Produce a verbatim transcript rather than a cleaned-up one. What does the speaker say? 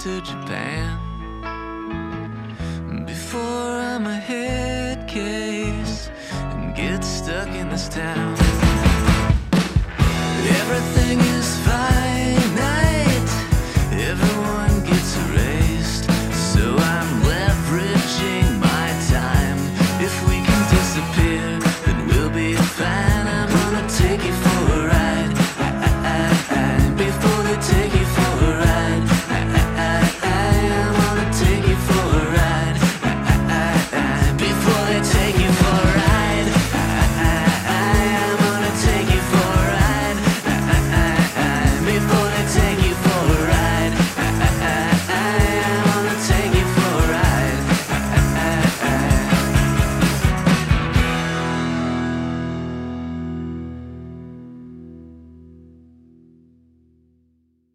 to Japan before I'm a head case and get stuck in this town. Everything is finite, everyone gets erased, so I'm leveraging my time. If we can disappear, then we'll be fine. I'm gonna take you for